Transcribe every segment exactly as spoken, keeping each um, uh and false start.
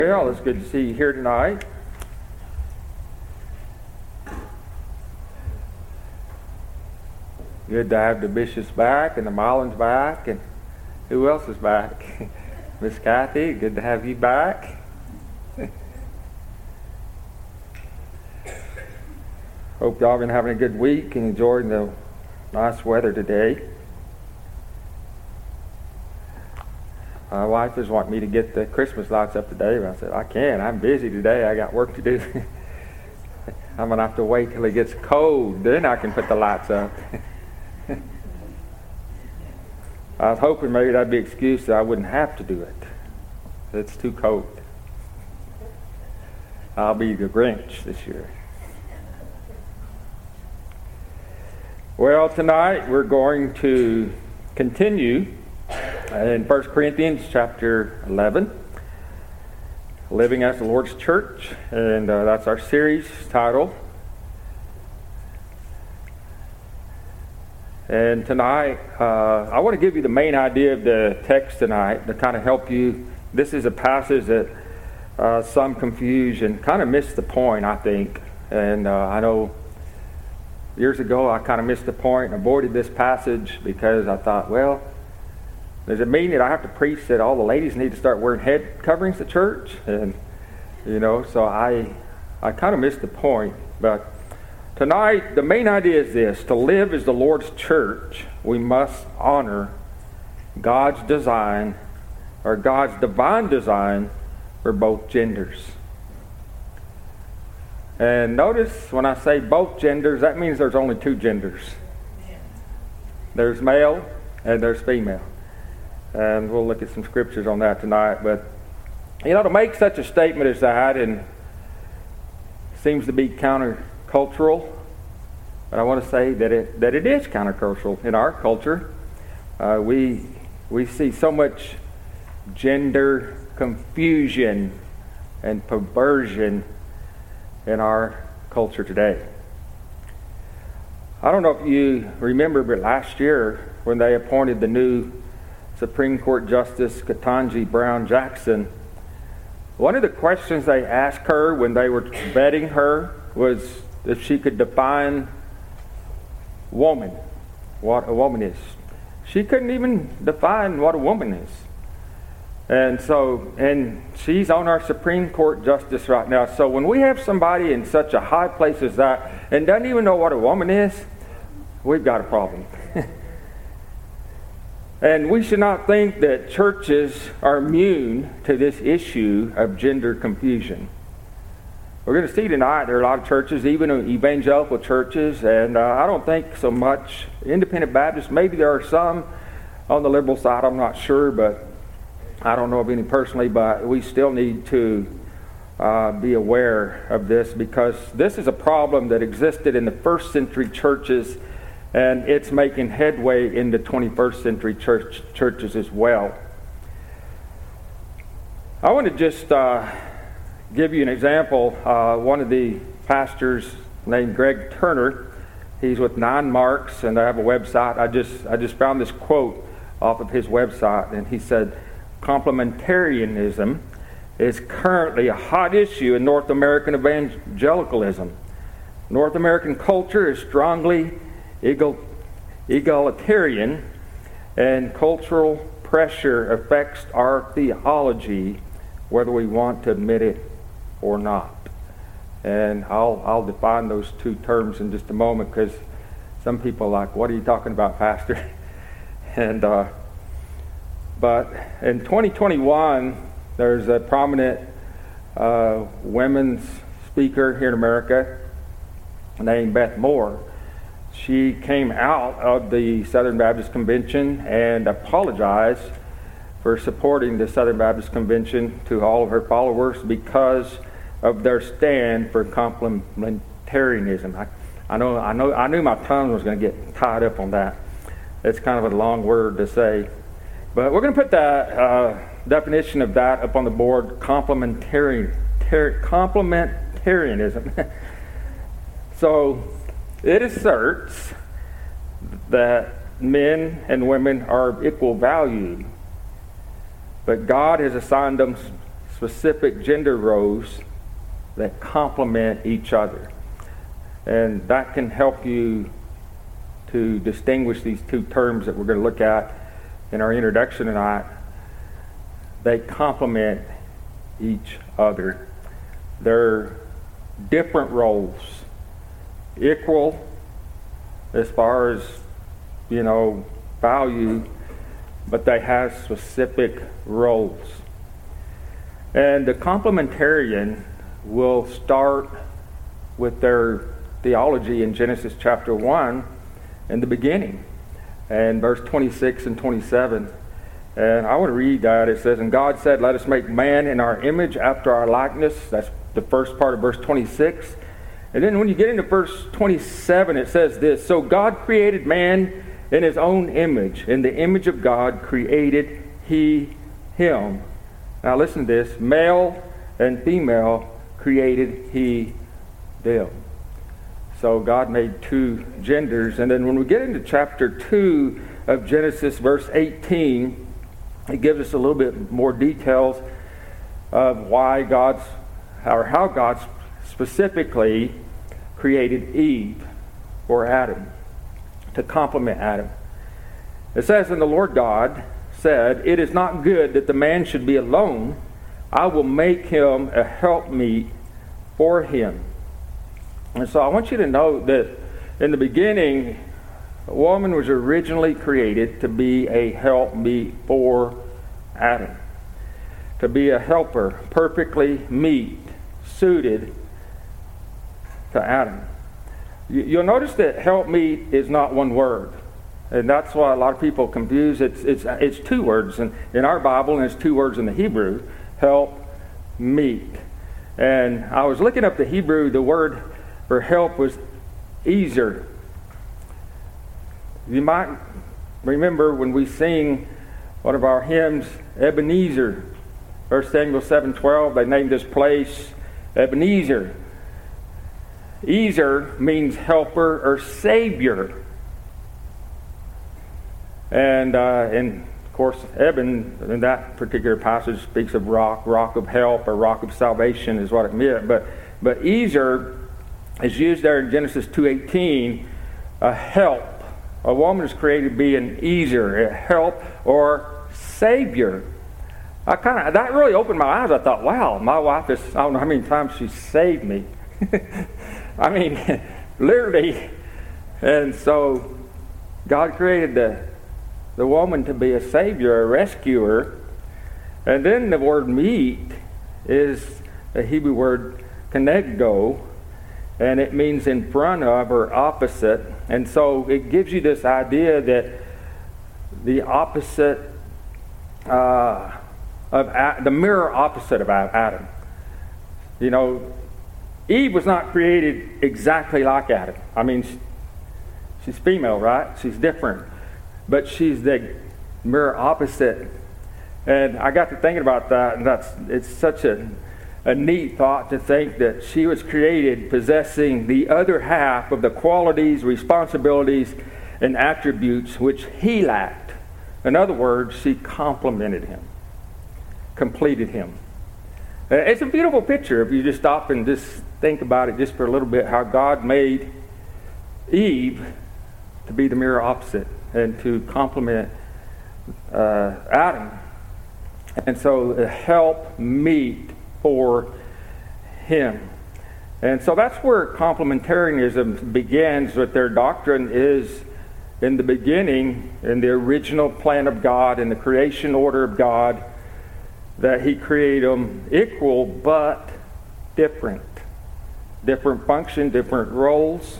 Well, it's good to see you here tonight. Good to have the Bishops back and the Mullins back, and who else is back? Miss Kathy, good to have you back. Hope y'all been having a good week and enjoying the nice weather today. My wife is wanting me to get the Christmas lights up today, but I said, I can't. I'm busy today. I got work to do. I'm going to have to wait till it gets cold. Then I can put the lights up. I was hoping maybe that'd be an excuse that I wouldn't have to do it. It's too cold. I'll be the Grinch this year. Well, tonight we're going to continue in First Corinthians chapter eleven, Living as the Lord's Church, and uh, that's our series title. And tonight, uh, I want to give you the main idea of the text tonight to kind of help you. This is a passage that uh, some confuse and kind of miss the point, I think. And uh, I know years ago I kind of missed the point and avoided this passage because I thought, well, does it mean that I have to preach that all the ladies need to start wearing head coverings at church? And, you know, so I, I kind of missed the point. But tonight, the main idea is this: to live as the Lord's church, we must honor God's design, or God's divine design, for both genders. And notice when I say both genders, that means there's only two genders. There's male and there's female. And we'll look at some scriptures on that tonight. But, you know, to make such a statement as that, and seems to be countercultural, but I want to say that it that it is countercultural in our culture. Uh, we we see so much gender confusion and perversion in our culture today. I don't know if you remember, but last year when they appointed the new Supreme Court Justice Ketanji Brown Jackson, one of the questions they asked her when they were vetting her was if she could define woman, what a woman is. She couldn't even define what a woman is. And so, and she's on our Supreme Court Justice right now. So when we have somebody in such a high place as that and doesn't even know what a woman is, we've got a problem. And we should not think that churches are immune to this issue of gender confusion. We're going to see tonight there are a lot of churches, even evangelical churches, and uh, I don't think so much independent Baptists. Maybe there are some on the liberal side, I'm not sure, but I don't know of any personally, but we still need to uh, be aware of this, because this is a problem that existed in the first century churches, and it's making headway in the twenty-first century church, churches as well. I want to just uh, give you an example. Uh, one of the pastors named Greg Turner, he's with Nine Marks, and they have a website. I just I just found this quote off of his website, and he said, "Complementarianism is currently a hot issue in North American evangelicalism. North American culture is strongly Egal, egalitarian, and cultural pressure affects our theology whether we want to admit it or not." And I'll I'll define those two terms in just a moment, because some people are like, "What are you talking about, Pastor?" and uh, but in twenty twenty-one, there's a prominent uh, women's speaker here in America named Beth Moore. She came out of the Southern Baptist Convention and apologized for supporting the Southern Baptist Convention to all of her followers because of their stand for complementarianism. I, I know, I know, I knew my tongue was going to get tied up on that. It's kind of a long word to say, but we're going to put that uh, definition of that up on the board: complementarian, ter- complementarianism. So, it asserts that men and women are of equal value, but God has assigned them specific gender roles that complement each other. And that can help you to distinguish these two terms that we're going to look at in our introduction tonight. They complement each other. They're different roles, equal as far as, you know, value, but they have specific roles. And the complementarian will start with their theology in Genesis chapter one in the beginning, and verse twenty-six and twenty-seven. And I want to read that. It says, "And God said, let us make man in our image after our likeness." That's the first part of verse twenty-six. And then when you get into verse twenty-seven, it says this, "So God created man in his own image. In the image of God created he him." Now listen to this. "Male and female created he them." So God made two genders. And then when we get into chapter two of Genesis, verse eighteen, it gives us a little bit more details of why God's, or how God specifically created Eve or Adam to complement Adam. It says, "And the Lord God said, it is not good that the man should be alone. I will make him a helpmeet for him." And so I want you to know that in the beginning, a woman was originally created to be a helpmeet for Adam, to be a helper, perfectly meet, suited to Adam. You'll notice that helpmeet is not one word, and that's why a lot of people confuse. It's it's it's two words in, in our Bible, and it's two words in the Hebrew, help, meet. And I was looking up the Hebrew. The word for help was ezer. You might remember when we sing one of our hymns, Ebenezer, First Samuel seven twelve, they named this place Ebenezer. Ezer means helper or savior. And, uh, and of course, Eben, in that particular passage, speaks of rock, rock of help, or rock of salvation is what it meant. But, but Ezer is used there in Genesis two eighteen, a help. A woman is created to be an ezer, a help or savior. I kind of that really opened my eyes. I thought, wow, my wife is, I don't know how many times she saved me. I mean, literally. And so God created the the woman to be a savior, a rescuer. And then the word meet is a Hebrew word kenegdo, and it means in front of or opposite. And so it gives you this idea that the opposite, uh, of a- the mirror opposite of Adam. You know, Eve was not created exactly like Adam. I mean, she's female, right? She's different. But she's the mirror opposite. And I got to thinking about that, and that's it's such a, a neat thought to think that she was created possessing the other half of the qualities, responsibilities, and attributes which he lacked. In other words, she complemented him, completed him. It's a beautiful picture if you just stop and just think about it just for a little bit, how God made Eve to be the mirror opposite and to complement uh, Adam. And so the help meet for him. And so that's where complementarianism begins, with their doctrine is in the beginning, in the original plan of God, in the creation order of God, that he created them equal but different. Different function, different roles.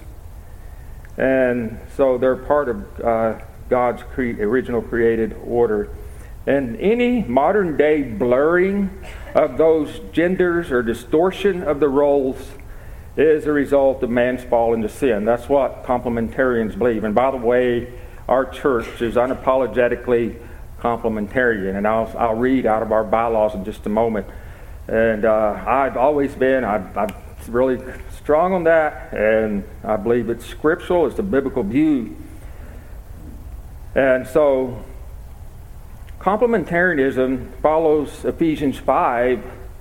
And so they're part of uh, God's cre- original created order. And any modern day blurring of those genders or distortion of the roles is a result of man's fall into sin. That's what complementarians believe. And by the way, our church is unapologetically complementarian. And I'll, I'll read out of our bylaws in just a moment. And uh, I've always been, I've, I've really strong on that, and I believe it's scriptural, it's the biblical view. And so complementarianism follows Ephesians five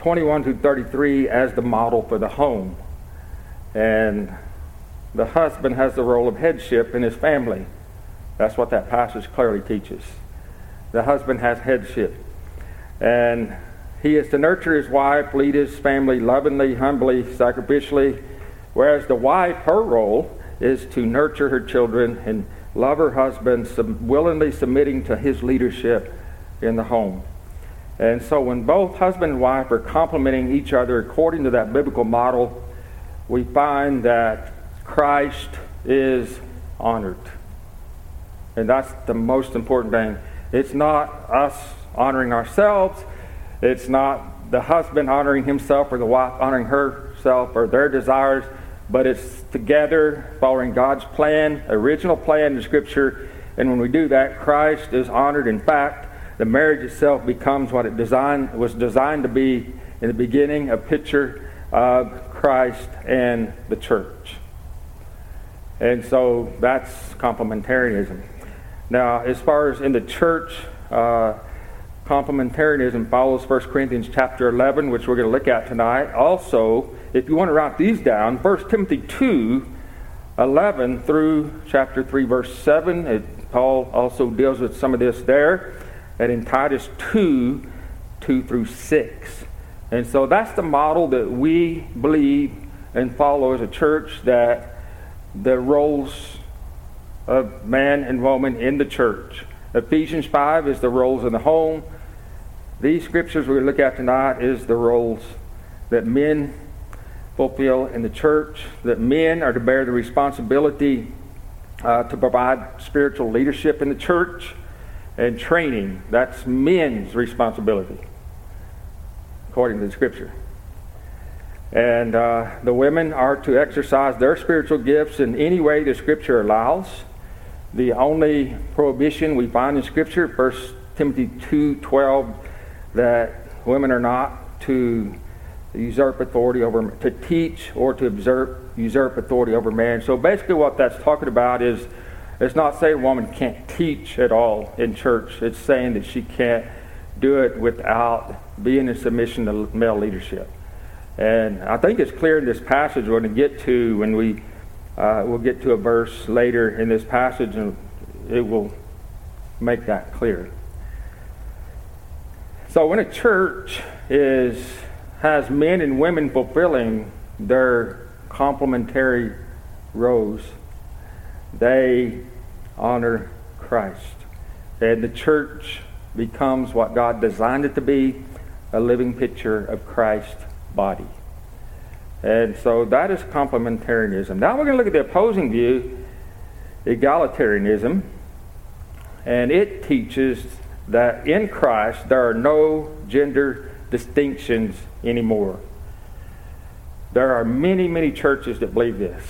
twenty-one through thirty-three as the model for the home. And the husband has the role of headship in his family. That's what that passage clearly teaches. The husband has headship. And he is to nurture his wife, lead his family lovingly, humbly, sacrificially, whereas the wife, her role is to nurture her children and love her husband, sub- willingly submitting to his leadership in the home. And so when both husband and wife are complementing each other according to that biblical model, we find that Christ is honored. And that's the most important thing. It's not us honoring ourselves. It's not the husband honoring himself or the wife honoring herself or their desires, but it's together following God's plan, original plan in Scripture. And when we do that, Christ is honored. In fact, the marriage itself becomes what it designed was designed to be in the beginning, a picture of Christ and the church. And so that's complementarianism. Now, as far as in the church, uh, complementarianism follows First Corinthians chapter eleven, which we're going to look at tonight. Also, if you want to write these down, First Timothy two, eleven through chapter three, verse seven. It, Paul also deals with some of this there. And in Titus two, two through six. And so that's the model that we believe and follow as a church, that the roles of man and woman in the church. Ephesians five is the roles in the home. These scriptures we look at tonight is the roles that men fulfill in the church, that men are to bear the responsibility uh, to provide spiritual leadership in the church and training. That's men's responsibility, according to the scripture. And uh, the women are to exercise their spiritual gifts in any way the scripture allows. The only prohibition we find in scripture, First Timothy two twelve, that women are not to usurp authority over, to teach or to usurp, usurp authority over man. So basically what that's talking about is, it's not saying a woman can't teach at all in church. It's saying that she can't do it without being in submission to male leadership. And I think it's clear in this passage we're going to get to when we uh, we'll get to a verse later in this passage, and it will make that clear. So when a church is has men and women fulfilling their complementary roles, they honor Christ. And the church becomes what God designed it to be, a living picture of Christ's body. And so that is complementarianism. Now we're going to look at the opposing view, egalitarianism. And it teaches that in Christ there are no gender distinctions anymore. There are many, many churches that believe this.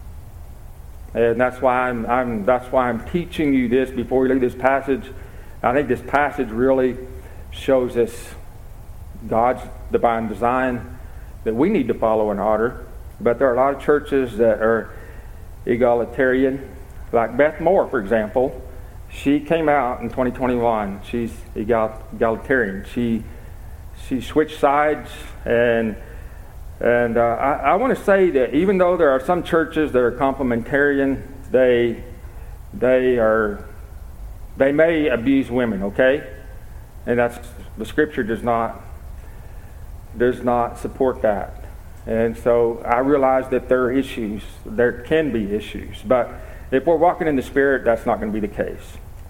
And that's why I'm, I'm that's why I'm teaching you this before we look at this passage. I think this passage really shows us God's divine design that we need to follow and honor. But there are a lot of churches that are egalitarian. Like Beth Moore, for example. She came out in twenty twenty-one. She's egal, egalitarian. She she switched sides, and and uh, I, I want to say that even though there are some churches that are complementarian, they they are they may abuse women. Okay, and that's the scripture does not does not support that. And so I realize that there are issues. There can be issues, but if we're walking in the Spirit, that's not going to be the case.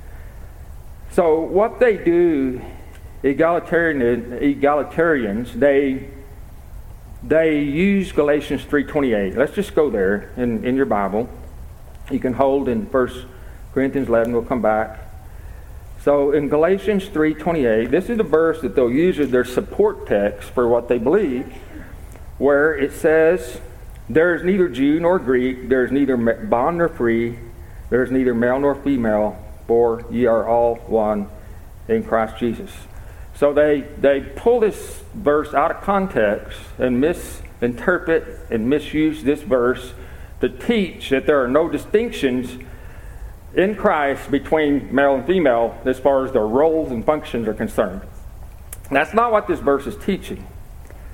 So what they do, egalitarian, egalitarians, they they use Galatians three twenty-eight. Let's just go there in, in your Bible. You can hold in First Corinthians eleven. We'll come back. So in Galatians three twenty-eight, this is the verse that they'll use as their support text for what they believe, where it says, "There is neither Jew nor Greek, there is neither bond nor free, there is neither male nor female, for ye are all one in Christ Jesus." So they, they pull this verse out of context and misinterpret and misuse this verse to teach that there are no distinctions in Christ between male and female as far as their roles and functions are concerned. That's not what this verse is teaching.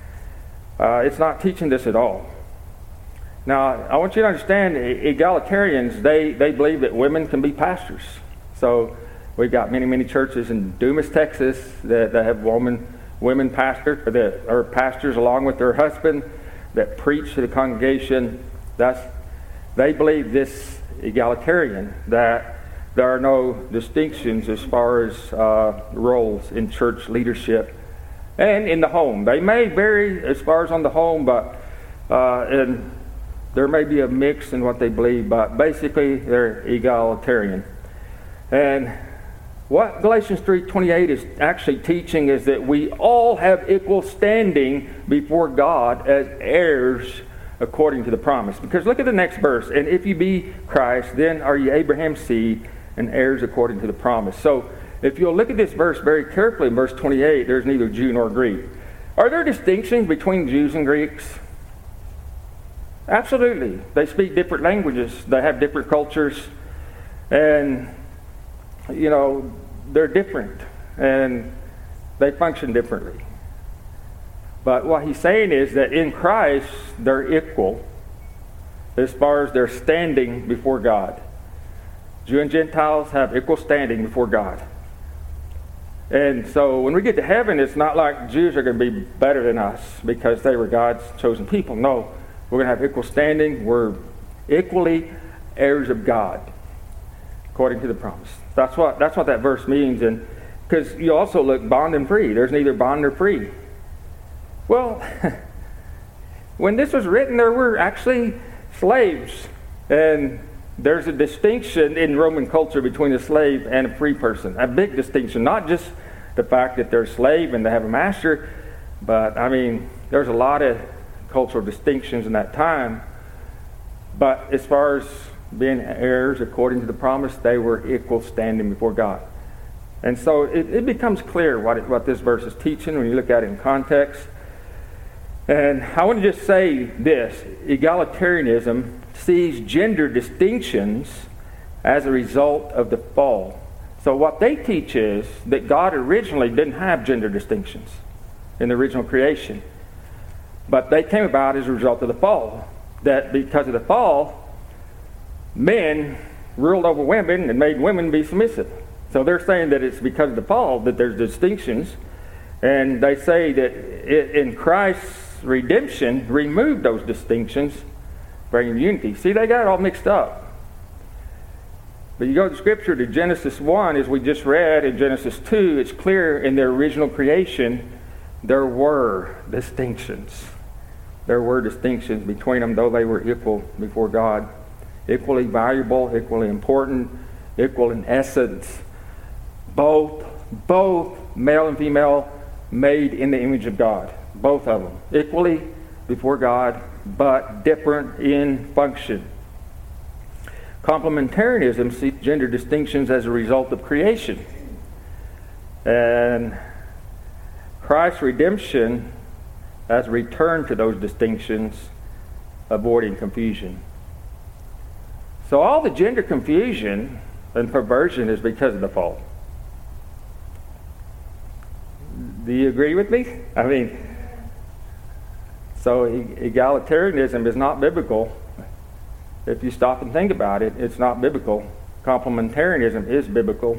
Uh, it's not teaching this at all. Now, I want you to understand, egalitarians, they, they believe that women can be pastors. So we've got many, many churches in Dumas, Texas that, that have women, women pastors, that are pastors along with their husband that preach to the congregation. That's, they believe this egalitarian, that there are no distinctions as far as uh, roles in church leadership and in the home. They may vary as far as on the home, but uh, and there may be a mix in what they believe, but basically they're egalitarian. And what Galatians three twenty-eight is actually teaching is that we all have equal standing before God as heirs according to the promise. Because look at the next verse. And if you be Christ, then are ye Abraham's seed and heirs according to the promise. So if you'll look at this verse very carefully, in verse twenty-eight, there's neither Jew nor Greek. Are there distinctions between Jews and Greeks? Absolutely. They speak different languages. They have different cultures. And, you know, they're different. And they function differently. But what he's saying is that in Christ, they're equal as far as their standing before God. Jew and Gentiles have equal standing before God. And so when we get to heaven, it's not like Jews are going to be better than us because they were God's chosen people. No, we're going to have equal standing. We're equally heirs of God, according to the promise. That's what that's what that verse means. And because you also look bond and free. There's neither bond nor free. Well, when this was written, there were actually slaves. And there's a distinction in Roman culture between a slave and a free person. A big distinction. Not just the fact that they're a slave and they have a master, but, I mean, there's a lot of cultural distinctions in that time. But as far as being heirs according to the promise, they were equal standing before God. And so it, it becomes clear what, it, what this verse is teaching when you look at it in context. And I want to just say this. Egalitarianism sees gender distinctions as a result of the fall. So what they teach is that God originally didn't have gender distinctions in the original creation. But they came about as a result of the fall. That because of the fall, men ruled over women and made women be submissive. So they're saying that it's because of the fall that there's distinctions. And they say that it, in Christ's redemption, removed those distinctions, bringing unity. See, they got it all mixed up. But you go to Scripture to Genesis one, as we just read, in Genesis two, it's clear in their original creation, there were distinctions. There were distinctions between them, though they were equal before God. Equally valuable, equally important, equal in essence. Both, both male and female, made in the image of God. Both of them. Equally before God, but different in function. Complementarianism sees gender distinctions as a result of creation. And Christ's redemption as a return to those distinctions, avoiding confusion. So all the gender confusion and perversion is because of the fall. Do you agree with me? I mean, so egalitarianism is not biblical. If you stop and think about it, it's not biblical. Complementarianism is biblical.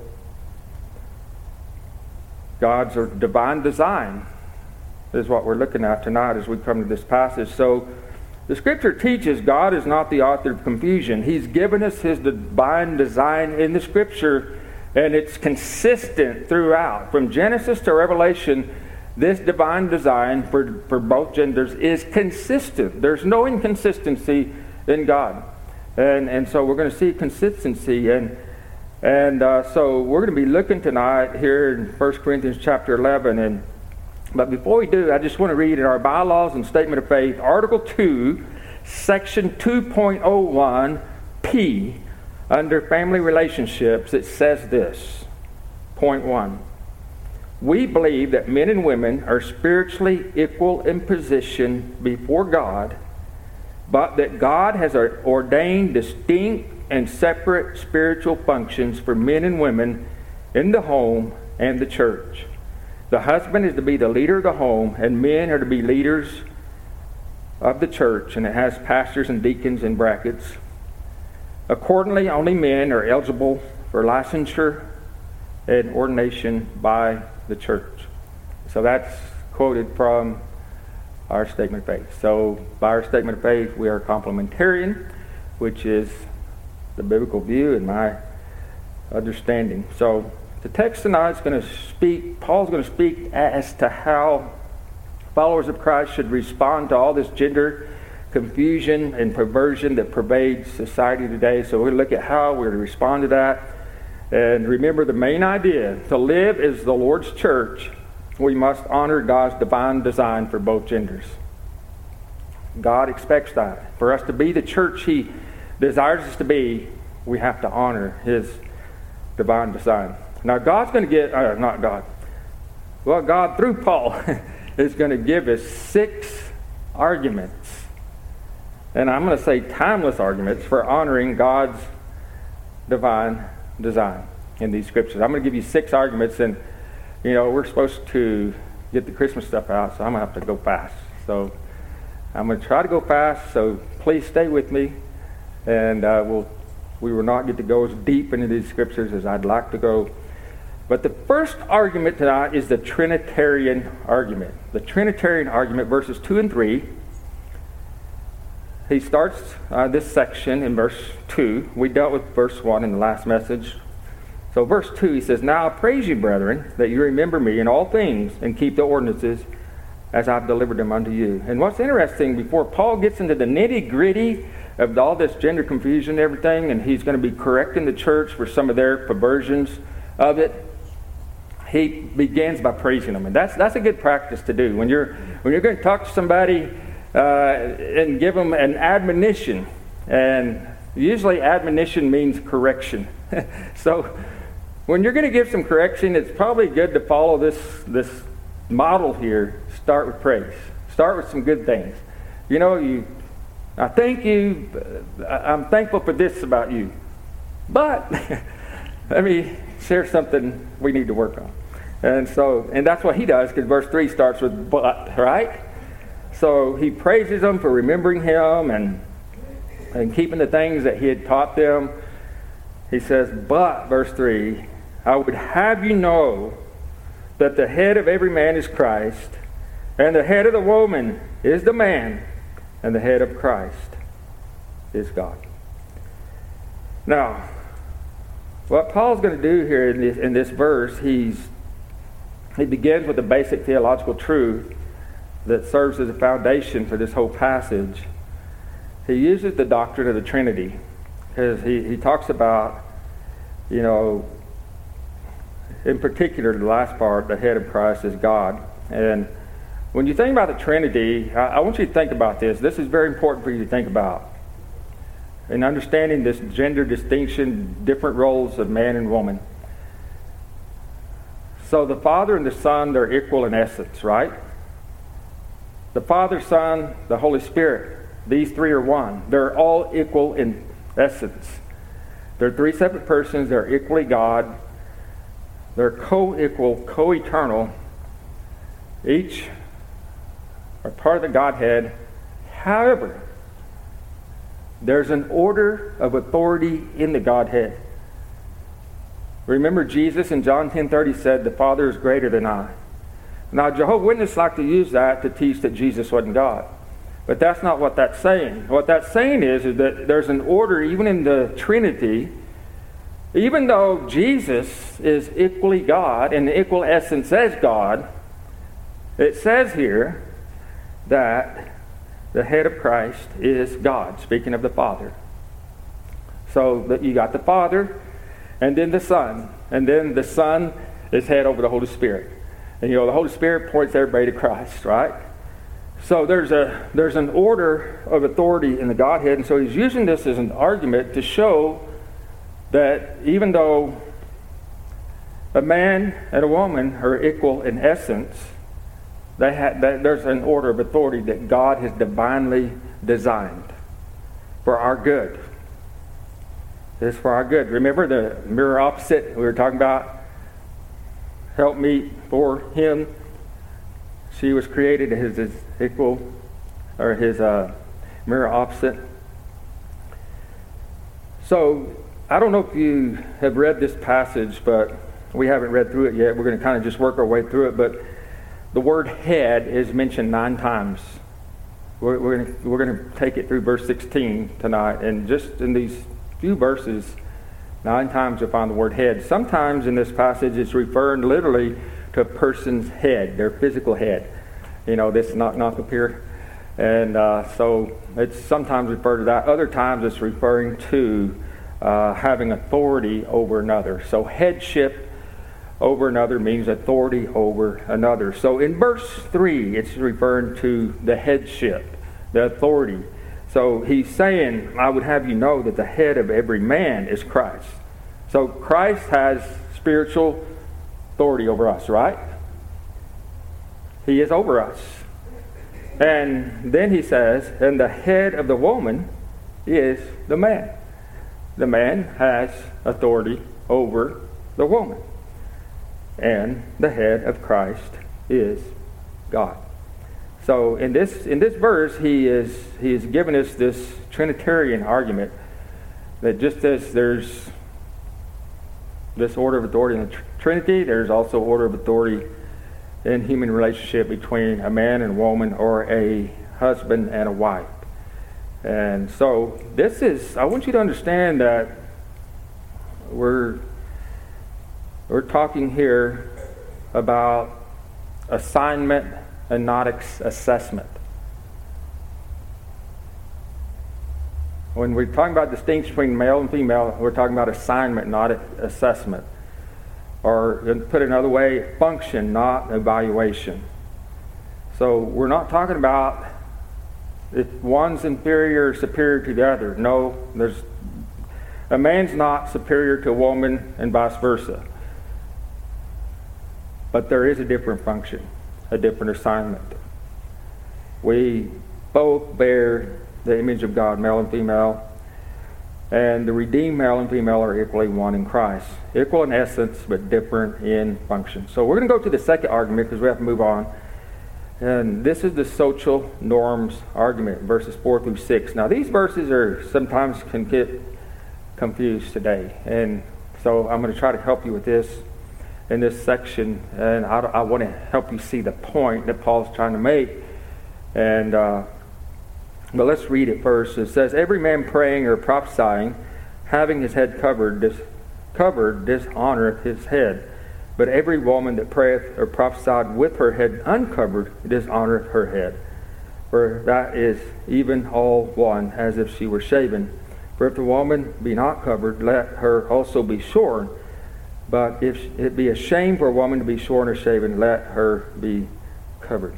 God's divine design is what we're looking at tonight as we come to this passage. So the Scripture teaches God is not the author of confusion. He's given us His divine design in the Scripture, and it's consistent throughout. From Genesis to Revelation, this divine design for, for both genders is consistent. There's no inconsistency in God. And and so we're going to see consistency. And and uh, so we're going to be looking tonight here in First Corinthians chapter eleven. And But before we do, I just want to read in our bylaws and statement of faith, Article two, Section two point oh one P, under family relationships. It says this, point one. We believe that men and women are spiritually equal in position before God, but that God has ordained distinct and separate spiritual functions for men and women in the home and the church. The husband is to be the leader of the home, and men are to be leaders of the church, and it has pastors and deacons in brackets. Accordingly, only men are eligible for licensure and ordination by the church. So that's quoted from our statement of faith. So by our statement of faith, we are complementarian, which is the biblical view in my understanding. So the text tonight is going to speak, Paul's going to speak as to how followers of Christ should respond to all this gender confusion and perversion that pervades society today. So we're going to look at how we're to respond to that. And remember the main idea: to live as the Lord's church, we must honor God's divine design for both genders. God expects that. For us to be the church He desires us to be, we have to honor His divine design. Now God's going to get, uh, not God, well God through Paul is going to give us six arguments. And I'm going to say timeless arguments for honoring God's divine design in these scriptures. I'm going to give you six arguments, and you know, we're supposed to get the Christmas stuff out, so I'm going to have to go fast. So I'm going to try to go fast, so please stay with me, and uh, we'll, we will not get to go as deep into these scriptures as I'd like to go. But the first argument tonight is the Trinitarian argument. The Trinitarian argument, verses two and three. He starts uh, this section in verse two. We dealt with verse one in the last message. So verse two, he says, "Now I praise you, brethren, that you remember me in all things and keep the ordinances as I've delivered them unto you." And what's interesting, before Paul gets into the nitty-gritty of all this gender confusion and everything, and he's going to be correcting the church for some of their perversions of it, he begins by praising them. And that's that's a good practice to do. When you're, when you're going to talk to somebody uh, and give them an admonition, and usually admonition means correction. So when you're going to give some correction, it's probably good to follow this this model here. Start with praise. Start with some good things. You know, you, I thank you. I'm thankful for this about you. But let me share something we need to work on. And so, and that's what he does, because verse three starts with "but," right? So he praises them for remembering him and and keeping the things that he had taught them. He says, "But," verse three, "I would have you know that the head of every man is Christ, and the head of the woman is the man, and the head of Christ is God." Now, what Paul's going to do here in this, in this verse, he's he begins with a basic theological truth that serves as a foundation for this whole passage. He uses the doctrine of the Trinity, because he, he talks about, you know, in particular, the last part, the head of Christ is God. And when you think about the Trinity, I, I want you to think about this. This is very important for you to think about. In understanding this gender distinction, different roles of man and woman. So the Father and the Son, they're equal in essence, right? The Father, Son, the Holy Spirit, these three are one. They're all equal in essence. They're three separate persons. They're equally God. They're co-equal, co-eternal. Each are part of the Godhead. However, there's an order of authority in the Godhead. Remember, Jesus in John ten thirty said, "The Father is greater than I." Now, Jehovah's Witnesses like to use that to teach that Jesus wasn't God. But that's not what that's saying. What that's saying is, is that there's an order even in the Trinity. Even though Jesus is equally God and the equal essence as God, it says here that the head of Christ is God, speaking of the Father. So that you got the Father, and then the Son, and then the Son is head over the Holy Spirit. And you know, the Holy Spirit points everybody to Christ, right? So there's a there's an order of authority in the Godhead, and so he's using this as an argument to show that even though a man and a woman are equal in essence, they ha- that there's an order of authority that God has divinely designed for our good. It's for our good. Remember the mirror opposite we were talking about? Help meet for him. She was created as his equal or his uh, mirror opposite. So I don't know if you have read this passage, but we haven't read through it yet. We're going to kind of just work our way through it. But the word head is mentioned nine times. We're, we're going to, we're going to take it through verse sixteen tonight. And just in these few verses, nine times you'll find the word head. Sometimes in this passage it's referring literally to a person's head, their physical head. You know, this knock knock up here. And uh, so it's sometimes referred to that. Other times it's referring to uh, having authority over another. So headship over another means authority over another. So in verse three, it's referring to the headship, the authority. So he's saying, I would have you know that the head of every man is Christ. So Christ has spiritual authority over us, right? He is over us. And then he says, and the head of the woman is the man. The man has authority over the woman. And the head of Christ is God. So in this in this verse, he is he is giving us this Trinitarian argument that just as there's this order of authority in the Trinity, there's also order of authority in human relationship between a man and a woman, or a husband and a wife. And so this is, I want you to understand that we're we're talking here about assignment and not ex- assessment. When we're talking about distinction between male and female, we're talking about assignment, not assessment. Or, to put it another way, function, not evaluation. So we're not talking about if one's inferior or superior to the other. No, there's a man's not superior to a woman and vice versa. But there is a different function, a different assignment. We both bear the image of God, male and female. And the redeemed male and female are equally one in Christ. Equal in essence, but different in function. So we're going to go to the second argument because we have to move on. And this is the social norms argument, verses four through six. Now these verses are sometimes can get confused today. And so I'm going to try to help you with this in this section. And I, I want to help you see the point that Paul's trying to make. And uh, But let's read it first. It says, every man praying or prophesying, having his head covered, dis- covered dishonoreth his head. But every woman that prayeth or prophesied with her head uncovered dishonoreth her head. For that is even all one, as if she were shaven. For if the woman be not covered, let her also be shorn. But if it be a shame for a woman to be shorn or shaven, let her be covered.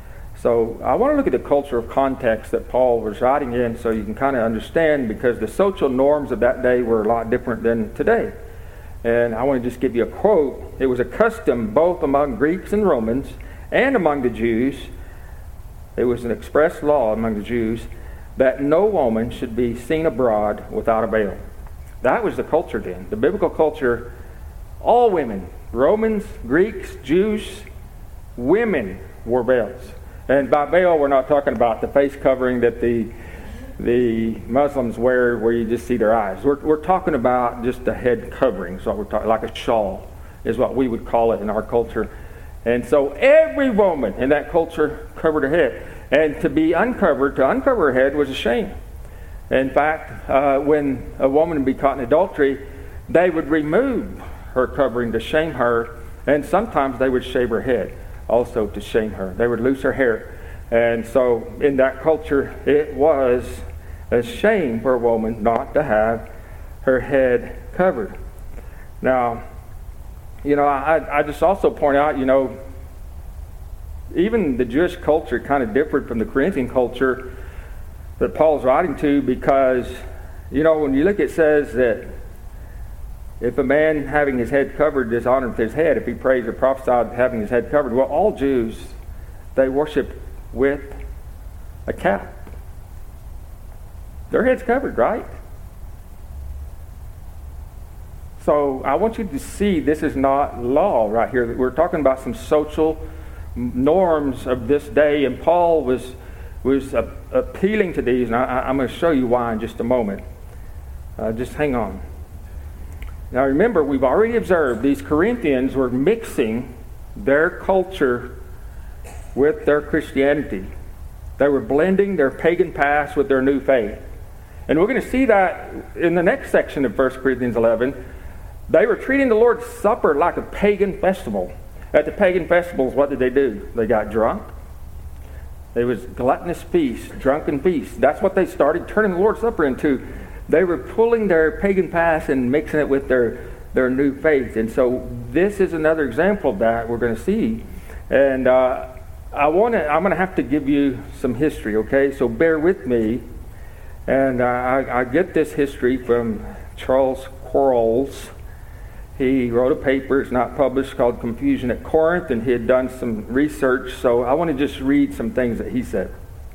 So I want to look at the cultural context that Paul was writing in so you can kind of understand, because the social norms of that day were a lot different than today. And I want to just give you a quote. It was a custom both among Greeks and Romans and among the Jews. It was an express law among the Jews that no woman should be seen abroad without a veil. That was the culture then. The biblical culture, all women, Romans, Greeks, Jews, women wore veils. And by veil, we're not talking about the face covering that the the Muslims wear where you just see their eyes. We're we're talking about just a head covering, so we're talking like a shawl is what we would call it in our culture. And so every woman in that culture covered her head. And to be uncovered, to uncover her head was a shame. In fact, uh, when a woman would be caught in adultery, they would remove her covering to shame her, and sometimes they would shave her head also to shame her. They would loose her hair. And so in that culture, it was a shame for a woman not to have her head covered. Now, you know, I, I just also point out, you know, even the Jewish culture kind of differed from the Corinthian culture that Paul's writing to, because, you know, when you look, it says that if a man having his head covered dishonoreth his head, if he prays or prophesied having his head covered, well, all Jews, they worship with a cap. Their head's covered, right? So I want you to see this is not law right here. We're talking about some social norms of this day, and Paul was was uh, appealing to these, and I, I'm going to show you why in just a moment. Uh, just hang on. Now remember, we've already observed these Corinthians were mixing their culture with their Christianity. They were blending their pagan past with their new faith. And we're going to see that in the next section of First Corinthians eleven. They were treating the Lord's Supper like a pagan festival. At the pagan festivals, what did they do? They got drunk. There was gluttonous feast, drunken feast. That's what they started turning the Lord's Supper into. They were pulling their pagan past and mixing it with their, their new faith. And so this is another example of that we're going to see. And uh, I want to. I'm going to have to give you some history, okay? So bear with me. And uh, I, I get this history from Charles Quarles. He wrote a paper, it's not published, called Confusion at Corinth, and he had done some research, so I want to just read some things that he said.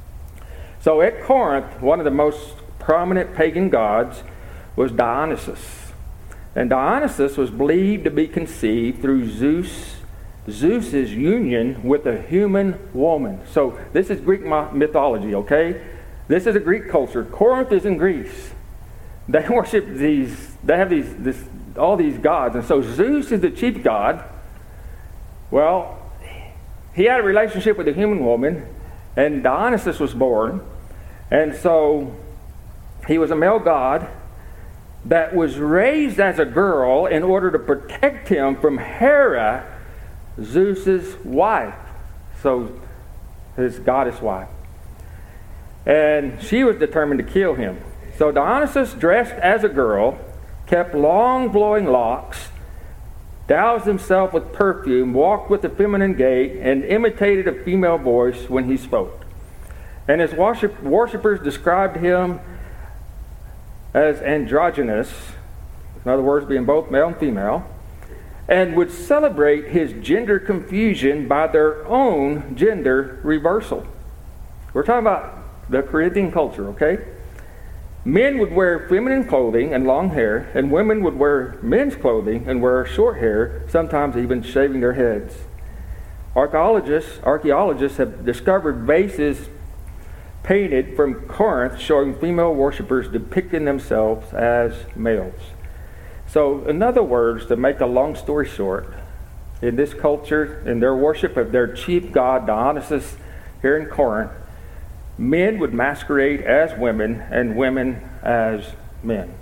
So at Corinth, one of the most prominent pagan gods was Dionysus. And Dionysus was believed to be conceived through Zeus, Zeus's union with a human woman. So this is Greek mythology, okay? This is a Greek culture. Corinth is in Greece. They worship these, they have these, this, all these gods. And so Zeus is the chief god. Well, he had a relationship with a human woman, and Dionysus was born. And so he was a male god that was raised as a girl in order to protect him from Hera, Zeus's wife. So his goddess wife. And she was determined to kill him. So Dionysus, dressed as a girl, kept long flowing locks, doused himself with perfume, walked with a feminine gait, and imitated a female voice when he spoke. And his worship, worshippers described him as androgynous, in other words, being both male and female, and would celebrate his gender confusion by their own gender reversal. We're talking about the Corinthian culture, okay? Men would wear feminine clothing and long hair, and women would wear men's clothing and wear short hair, sometimes even shaving their heads. Archaeologists, archaeologists have discovered vases painted from Corinth showing female worshippers depicting themselves as males. So, in other words, to make a long story short, in this culture, in their worship of their chief god Dionysus here in Corinth, men would masquerade as women and women as men.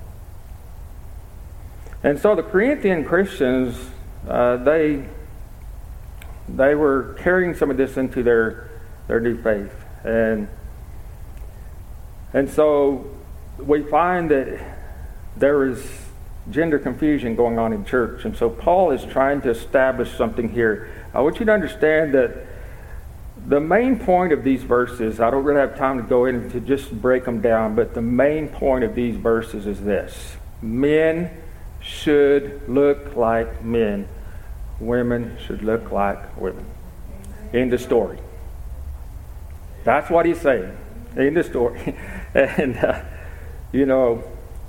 And so the Corinthian Christians, uh, they they were carrying some of this into their their new faith. And and so we find that there is gender confusion going on in church. And so Paul is trying to establish something here. I want you to understand that the main point of these verses, I don't really have time to go in to just break them down, but the main point of these verses is this. Men should look like men. Women should look like women. End of story. That's what he's saying. End of story. And, uh, you know,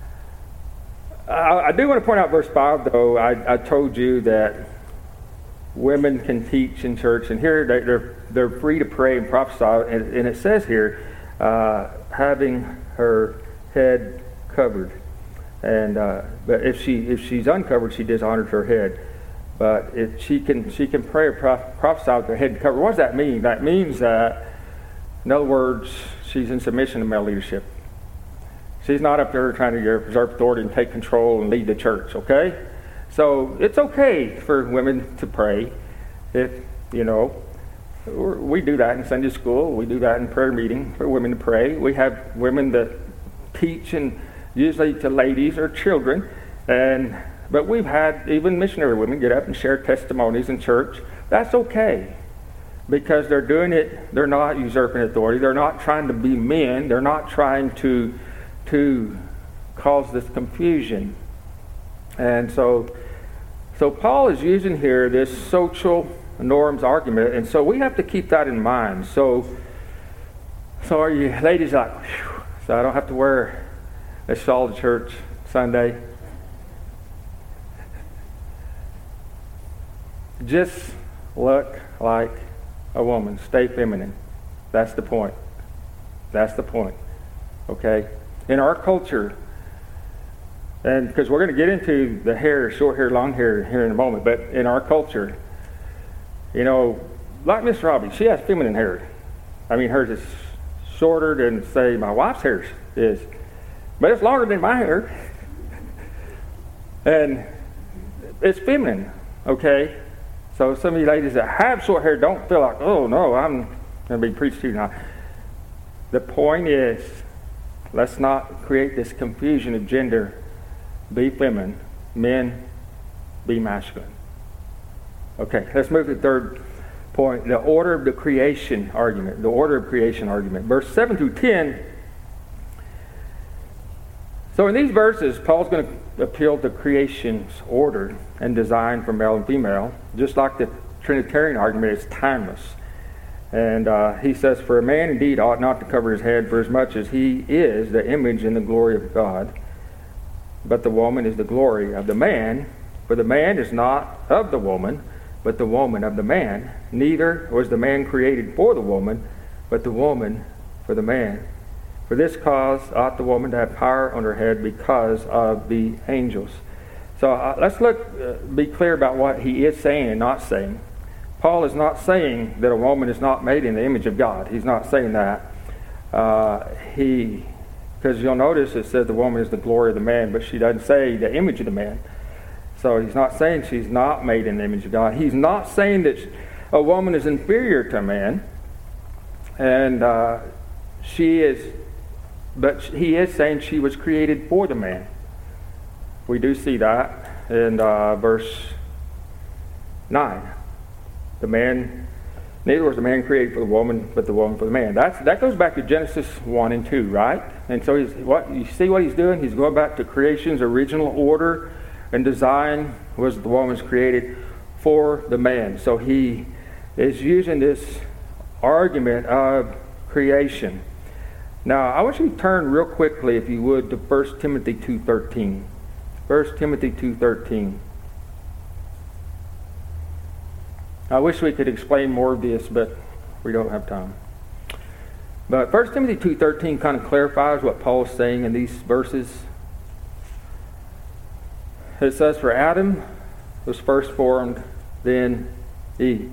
I, I do want to point out verse five, though. I, I told you that women can teach in church, and here they, they're they're free to pray and prophesy, and, and it says here, uh, having her head covered, and uh, but if she if she's uncovered, she dishonors her head. But if she can she can pray or proph- prophesy with her head covered. What does that mean? That means that, in other words, she's in submission to male leadership. She's not up there trying to preserve authority and take control and lead the church. Okay. So it's okay for women to pray. If, you know, we do that in Sunday school. We do that in prayer meeting for women to pray. We have women that teach, and usually to ladies or children. And but we've had even missionary women get up and share testimonies in church. That's okay, because they're doing it. They're not usurping authority. They're not trying to be men. They're not trying to to cause this confusion. And so, so Paul is using here this social norms argument, and so we have to keep that in mind. So, so are you ladies like, whew, so I don't have to wear a shawl to church Sunday? Just look like a woman. Stay feminine. That's the point. That's the point. Okay? In our culture, and because we're going to get into the hair, short hair, long hair here in a moment, but in our culture, you know, like Miss Robbie, she has feminine hair. I mean, hers is shorter than, say, my wife's hair is. But it's longer than my hair. And it's feminine, okay? So some of you ladies that have short hair don't feel like, oh, no, I'm going to be preached to now. The point is, let's not create this confusion of gender. Be feminine. Men, be masculine. Okay, let's move to the third point. The order of the creation argument. The order of creation argument. Verse seven through ten. So in these verses, Paul's going to appeal to creation's order and design for male and female. Just like the Trinitarian argument is timeless. And uh, he says, for a man indeed ought not to cover his head, for as much as he is the image and the glory of God. But the woman is the glory of the man. For the man is not of the woman, but the woman of the man. Neither was the man created for the woman, but the woman for the man. For this cause ought the woman to have power on her head because of the angels. So uh, let's look, uh, be clear about what he is saying and not saying. Paul is not saying that a woman is not made in the image of God. He's not saying that. Uh, he, because you'll notice it says the woman is the glory of the man, but she doesn't say the image of the man. So he's not saying she's not made in the image of God. He's not saying that a woman is inferior to a man. And uh, she is, but he is saying she was created for the man. We do see that in uh, verse nine. The man, neither was the man created for the woman, but the woman for the man. That's, that goes back to Genesis one and two, right? And so he's, what you see what he's doing? He's going back to creation's original order and design was the woman's created for the man. So he is using this argument of creation. Now, I want you to turn real quickly, if you would, to First Timothy two thirteen. First Timothy two thirteen. I wish we could explain more of this, but we don't have time. But First Timothy two thirteen kind of clarifies what Paul is saying in these verses. It says, for Adam was first formed, then Eve.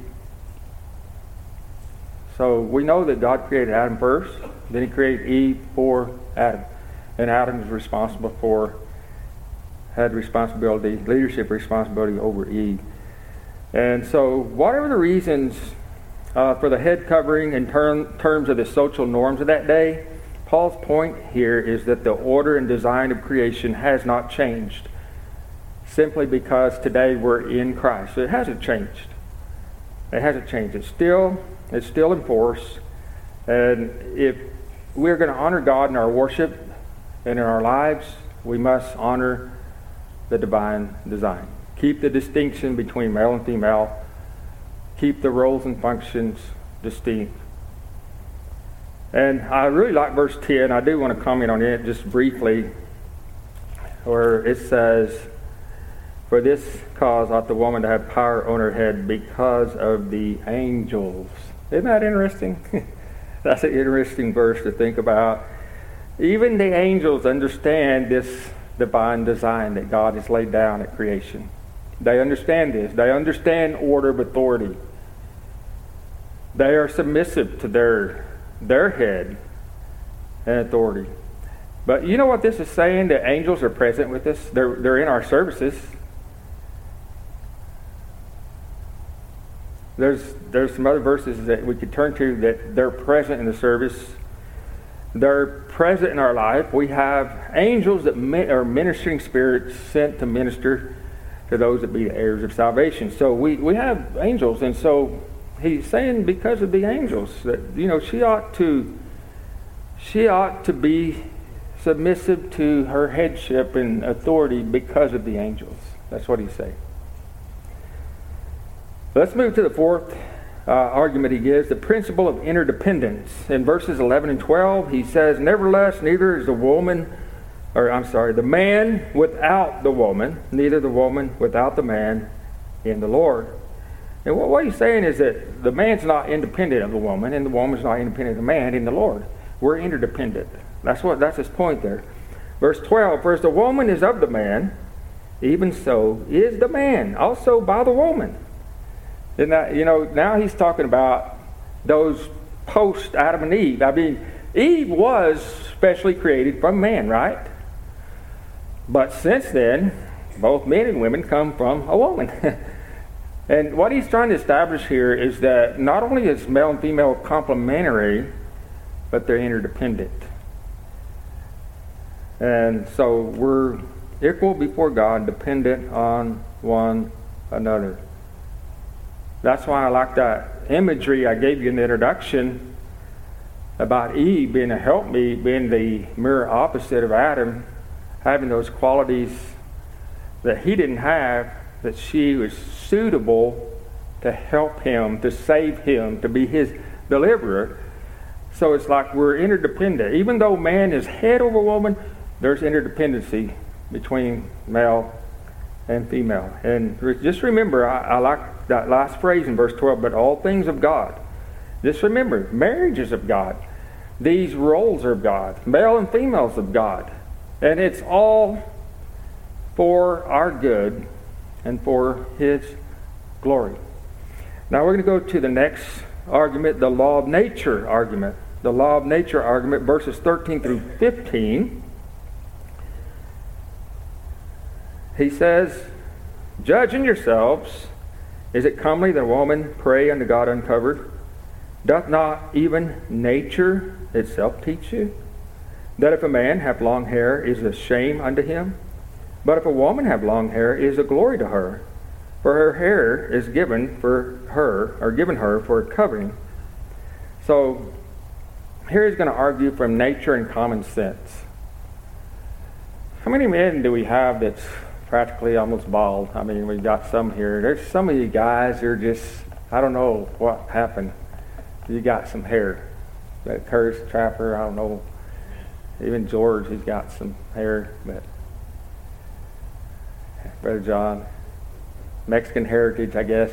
So we know that God created Adam first, then he created Eve for Adam. And Adam is responsible for, had responsibility, leadership responsibility over Eve. And so whatever the reasons uh, for the head covering in term, terms of the social norms of that day, Paul's point here is that the order and design of creation has not changed. Simply because today we're in Christ. So it hasn't changed. It hasn't changed. It's still, it's still in force. And if we're going to honor God in our worship and in our lives, we must honor the divine design. Keep the distinction between male and female. Keep the roles and functions distinct. And I really like verse ten. I do want to comment on it just briefly, where it says, for this cause ought the woman to have power on her head because of the angels. Isn't that interesting? That's an interesting verse to think about. Even the angels understand this divine design that God has laid down at creation. They understand this. They understand order of authority. They are submissive to their, their head and authority. But you know what this is saying? The angels are present with us. They're, they're in our services. There's there's some other verses that we could turn to that they're present in the service. They're present in our life. We have angels that are ministering spirits sent to minister to those that be the heirs of salvation. So we, we have angels, and so he's saying because of the angels that, you know, she ought to she ought to be submissive to her headship and authority because of the angels. That's what he's saying. Let's move to the fourth uh, argument he gives, the principle of interdependence. In verses eleven and twelve, he says, nevertheless, neither is the woman, or I'm sorry, the man without the woman, neither the woman without the man in the Lord. And what, what he's saying is that the man's not independent of the woman, and the woman's not independent of the man in the Lord. We're interdependent. That's what that's his point there. Verse twelve, for as the woman is of the man, even so is the man also by the woman. And that, you know, now he's talking about those post Adam and Eve. I mean, Eve was specially created from man, right? But since then, both men and women come from a woman. And what he's trying to establish here is that not only is male and female complementary, but they're interdependent. And so we're equal before God, dependent on one another. That's why I like that imagery I gave you in the introduction about Eve being a helpmeet, being the mirror opposite of Adam, having those qualities that he didn't have, that she was suitable to help him, to save him, to be his deliverer. So it's like we're interdependent. Even though man is head over woman, there's interdependency between male and female. And re- just remember, I, I like that last phrase in verse twelve, but all things of God. Just remember, marriage is of God. These roles are of God. Male and female is of God. And it's all for our good and for his glory. Now we're going to go to the next argument, the law of nature argument. The law of nature argument, verses thirteen through fifteen. He says, judging yourselves, is it comely that a woman pray unto God uncovered? Doth not even nature itself teach you that if a man have long hair, it is a shame unto him? But if a woman have long hair, it is a glory to her. For her hair is given for her, or given her for a covering. So here he's going to argue from nature and common sense. How many men do we have that's practically almost bald? I mean, we've got some here. There's some of you guys who are just, I don't know what happened. You got some hair. That Curtis Trapper, I don't know. Even George, he's got some hair. But Brother John, Mexican heritage, I guess.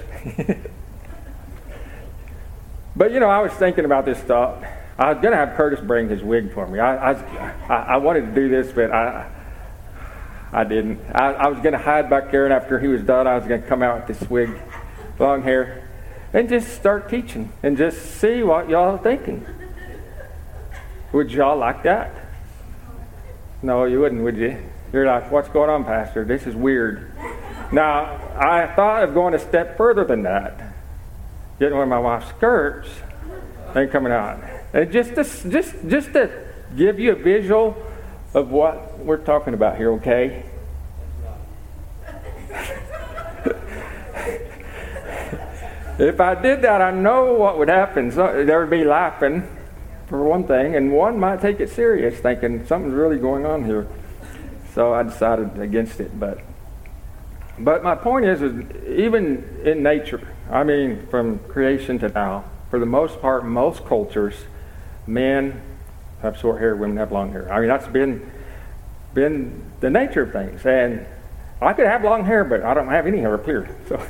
But you know, I was thinking about this stuff. I was going to have Curtis bring his wig for me. I, I, I wanted to do this, but I I didn't. I, I was going to hide back there, and after he was done, I was going to come out with this wig, long hair, and just start teaching and just see what y'all are thinking. Would y'all like that? No, you wouldn't, would you? You're like, what's going on, Pastor? This is weird. Now, I thought of going a step further than that. Getting one of my wife's skirts and coming out. And just to, just, just to give you a visual of what we're talking about here, okay? If I did that, I know what would happen. So there would be laughing, for one thing, and one might take it serious, thinking something's really going on here. So I decided against it. But but my point is, is, even in nature, I mean, from creation to now, for the most part, most cultures, men have short hair, women have long hair. I mean, that's been been the nature of things. And I could have long hair, but I don't have any hair up here. So,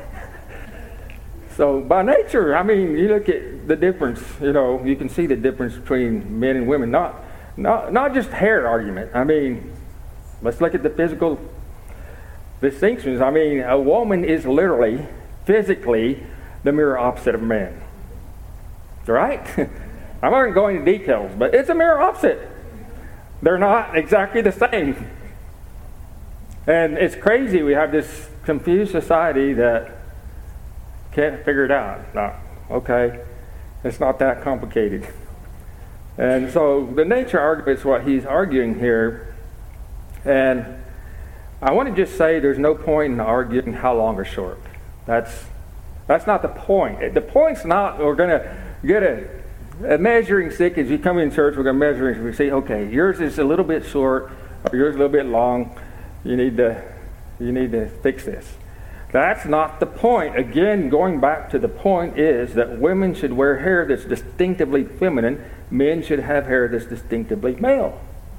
so by nature, I mean, you look at the difference. You know, you can see the difference between men and women. Not not not just hair argument. I mean, let's look at the physical distinctions. I mean, a woman is literally, physically, the mirror opposite of a man. Right? I'm not going to go into details, but it's a mirror opposite. They're not exactly the same. And it's crazy. We have this confused society that can't figure it out. No, okay, it's not that complicated. And so the nature argument is what he's arguing here. And I want to just say there's no point in arguing how long or short. That's that's not the point. The point's not we're going to get a A measuring stick. As you come in church, we're going to measure it. We say, okay, yours is a little bit short, or yours a little bit long. You need to, you need to fix this. That's not the point. Again, going back to the point is that women should wear hair that's distinctively feminine. Men should have hair that's distinctively male.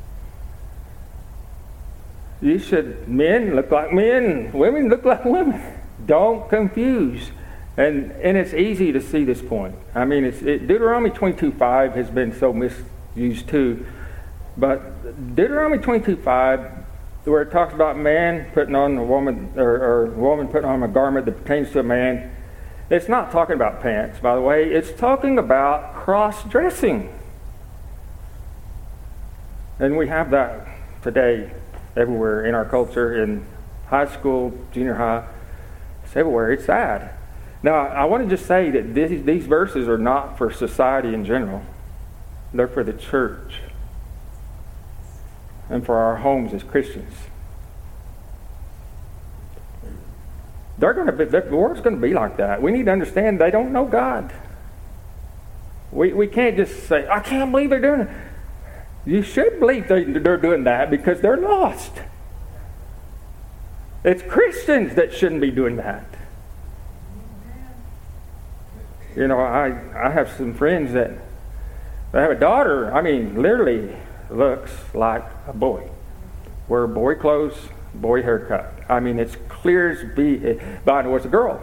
You should, men look like men, women look like women. Don't confuse. And and it's easy to see this point. I mean, it's, it, Deuteronomy twenty-two five has been so mis, used too. But Deuteronomy twenty-two five, where it talks about man putting on a woman, or, or woman putting on a garment that pertains to a man, it's not talking about pants, by the way. It's talking about cross-dressing. And we have that today everywhere in our culture, in high school, junior high. It's everywhere. It's sad. Now, I want to just say that this, these verses are not for society in general. They're for the church and for our homes as Christians. They're going to be, the world's going to be like that. We need to understand they don't know God. We we can't just say, I can't believe they're doing it. You should believe they, they're doing that because they're lost. It's Christians that shouldn't be doing that. You know, I, I have some friends that they have a daughter, I mean, literally looks like a boy. Wear boy clothes, boy haircut. I mean, it's clear as be, but I know it's a girl.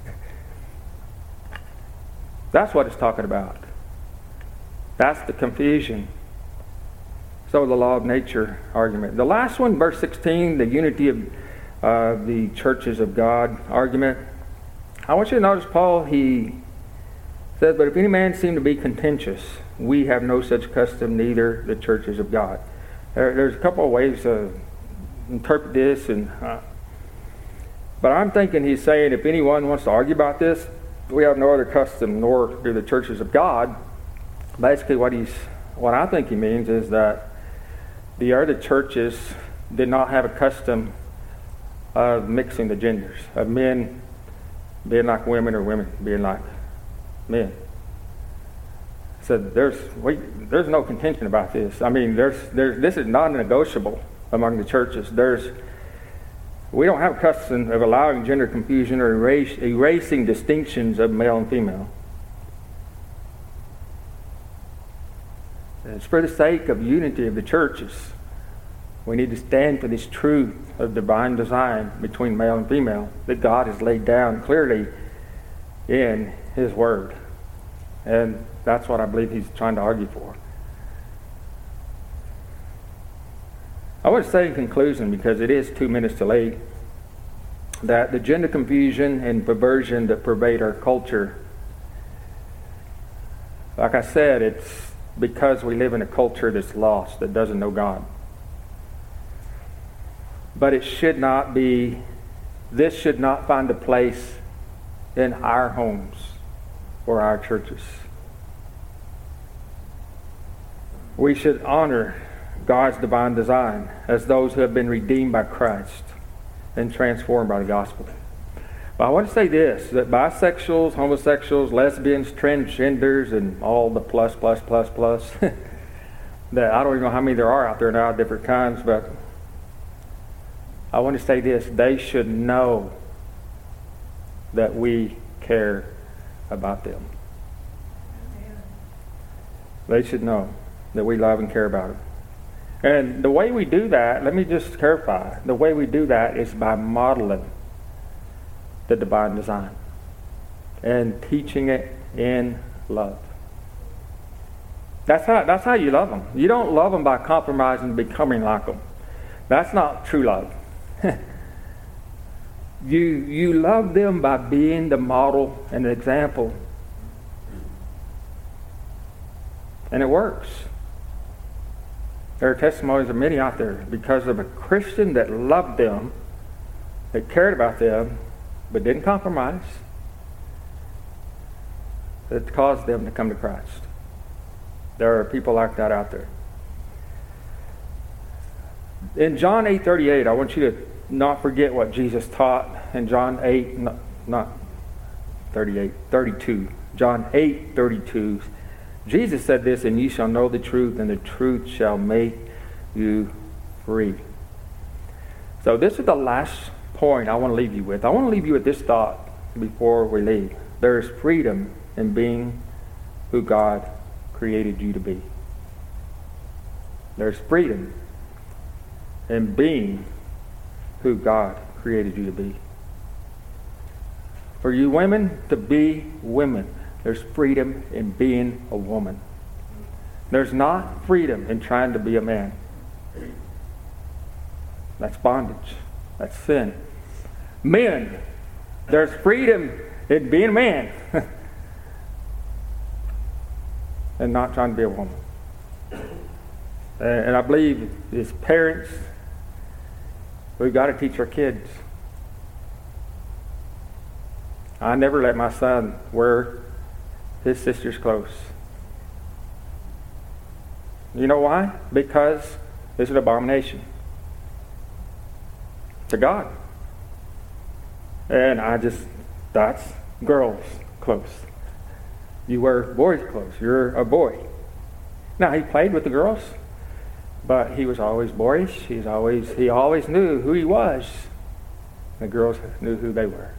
That's what it's talking about. That's the confusion. So the law of nature argument. The last one, verse sixteen, the unity of uh, the churches of God argument. I want you to notice Paul, he says, but if any man seem to be contentious, we have no such custom, neither the churches of God. There, there's a couple of ways to interpret this, and uh, but I'm thinking he's saying if anyone wants to argue about this, we have no other custom, nor do the churches of God. Basically, what he's, what I think he means is that the other churches did not have a custom of mixing the genders, of men being like women or women being like men. So there's we, there's no contention about this. I mean, there's there's this is non-negotiable among the churches. There's we don't have a custom of allowing gender confusion or erase, erasing distinctions of male and female. It's for the sake of unity of the churches. We need to stand for this truth of divine design between male and female that God has laid down clearly in His Word. And that's what I believe he's trying to argue for. I want to say in conclusion, because it is two minutes to late, that the gender confusion and perversion that pervade our culture, like I said, it's because we live in a culture that's lost, that doesn't know God. But it should not be, this should not find a place in our homes or our churches. We should honor God's divine design as those who have been redeemed by Christ and transformed by the gospel. But I want to say this, that bisexuals, homosexuals, lesbians, transgenders, and all the plus, plus, plus, plus, that I don't even know how many there are out there now, different kinds, but I want to say this, they should know that we care about them. They should know that we love and care about them. And the way we do that, let me just clarify, the way we do that is by modeling the divine design and teaching it in love. That's how, that's how you love them. You don't love them by compromising and becoming like them. That's not true love. you, you love them by being the model and the example. And it works. There are testimonies of many out there because of a Christian that loved them, that cared about them, but didn't compromise, that caused them to come to Christ. There are people like that out there. In John eight thirty-eight, I want you to not forget what Jesus taught in John eight, not, not thirty-eight, thirty-two. John eight thirty-two. Jesus said this, and ye shall know the truth, and the truth shall make you free. So this is the last point I want to leave you with. I want to leave you with this thought before we leave. There is freedom in being who God created you to be. There's freedom in being who God created you to be. For you women to be women. There's freedom in being a woman. There's not freedom in trying to be a man. That's bondage. That's sin. Men, there's freedom in being a man and not trying to be a woman. And I believe as parents, we've got to teach our kids. I never let my son wear his sister's clothes. You know why? Because it's an abomination to God. And I just, that's girls' clothes. You wear boys' clothes. You're a boy. Now, he played with the girls, but he was always boyish. He's always, he always knew who he was. The girls knew who they were.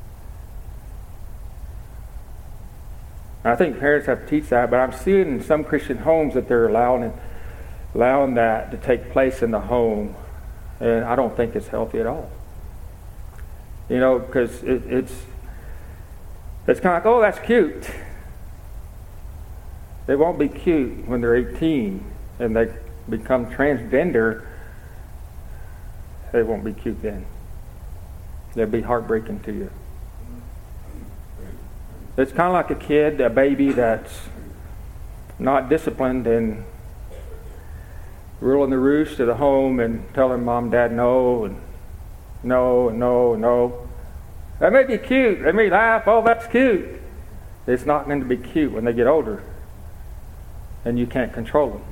I think parents have to teach that, but I'm seeing in some Christian homes that they're allowing allowing that to take place in the home, and I don't think it's healthy at all. You know, because it, it's it's kind of like, oh, that's cute. They won't be cute when they're eighteen and they become transgender. They won't be cute then. They'll be heartbreaking to you. It's kind of like a kid, a baby that's not disciplined and ruling the roost of the home and telling mom and dad no and no and no and no. That may be cute. They may laugh, oh, that's cute. It's not going to be cute when they get older and you can't control them.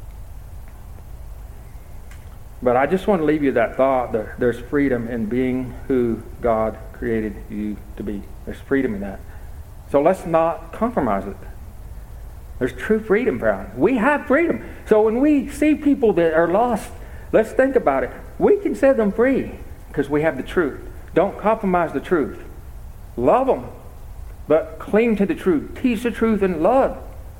But I just want to leave you that thought that there's freedom in being who God created you to be. There's freedom in that. So let's not compromise it. There's true freedom found. We have freedom. So when we see people that are lost, let's think about it. We can set them free because we have the truth. Don't compromise the truth. Love them, but cling to the truth. Teach the truth in love.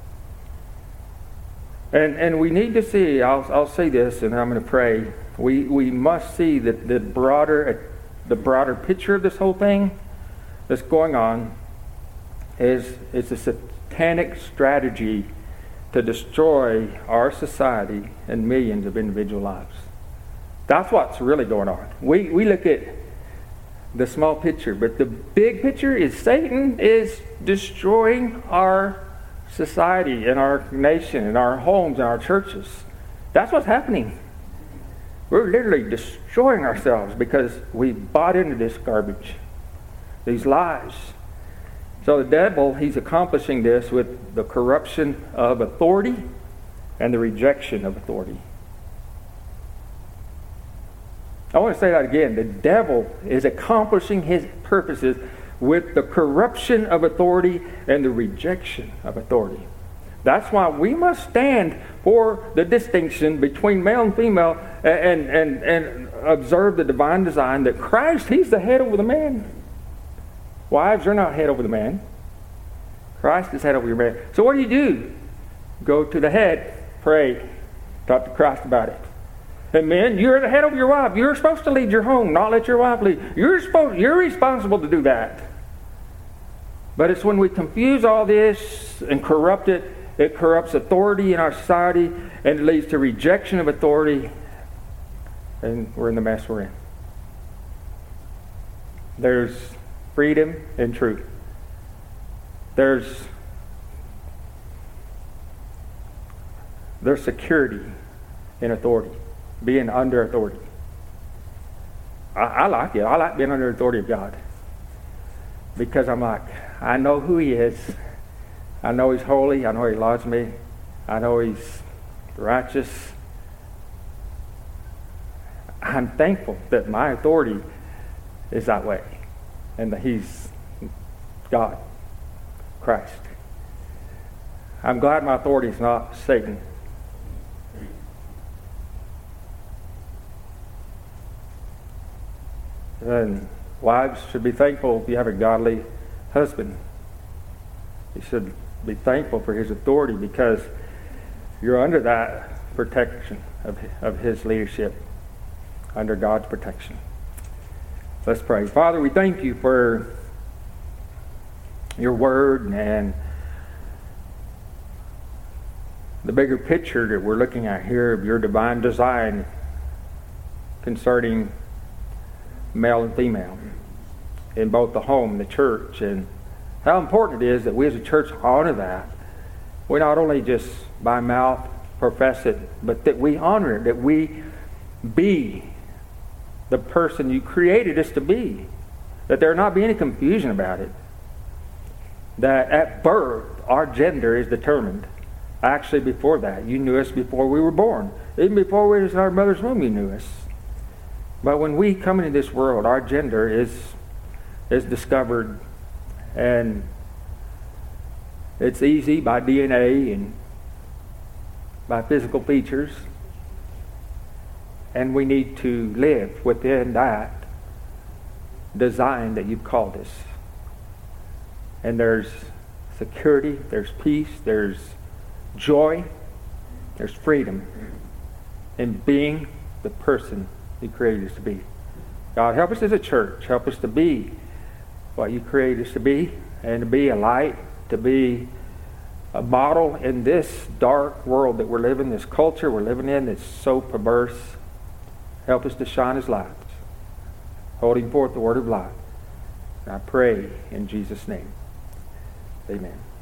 And and we need to see, I'll I'll say this and I'm going to pray. We we must see that the broader the broader picture of this whole thing that's going on is it's a satanic strategy to destroy our society and millions of individual lives. That's what's really going on. We we look at the small picture, but the big picture is Satan is destroying our society and our nation and our homes and our churches. That's what's happening. We're literally destroying ourselves because we bought into this garbage, these lies. So the devil, he's accomplishing this with the corruption of authority and the rejection of authority. I want to say that again. The devil is accomplishing his purposes with the corruption of authority and the rejection of authority. That's why we must stand for the distinction between male and female and, and, and observe the divine design that Christ, he's the head over the man. Wives are not head over the man. Christ is head over your man. So what do you do? Go to the head, pray, talk to Christ about it. And men, you're the head over your wife. You're supposed to lead your home, not let your wife lead. You're supposed, you're responsible to do that. But it's when we confuse all this and corrupt it, it corrupts authority in our society and it leads to rejection of authority, and we're in the mess we're in. There's freedom and truth. There's there's security in authority, being under authority. I, I like it. I like being under the authority of God because I'm like, I know who He is. I know He's holy. I know He loves me. I know He's righteous. I'm thankful that my authority is that way and that He's God, Christ. I'm glad my authority is not Satan. And wives should be thankful if you have a godly husband. You should be thankful for his authority because you're under that protection of, of his leadership, under God's protection. Let's pray. Father, we thank you for your word and the bigger picture that we're looking at here of your divine design concerning male and female in both the home and the church, and how important it is that we as a church honor that. We not only just by mouth profess it, but that we honor it, that we be the person you created us to be, that there not be any confusion about it, that at birth our gender is determined. Actually, before that, you knew us before we were born. Even before we was in our mother's womb, you knew us. But when we come into this world, our gender is is discovered, and it's easy by D N A and by physical features, and we need to live within that design that you've called us. And there's security, there's peace, there's joy, there's freedom in being the person you created us to be. God, help us as a church. Help us to be what you created us to be, and to be a light, to be a model in this dark world that we're living, this culture we're living in that's so perverse. Help us to shine as lights, holding forth the word of life. And I pray in Jesus' name. Amen.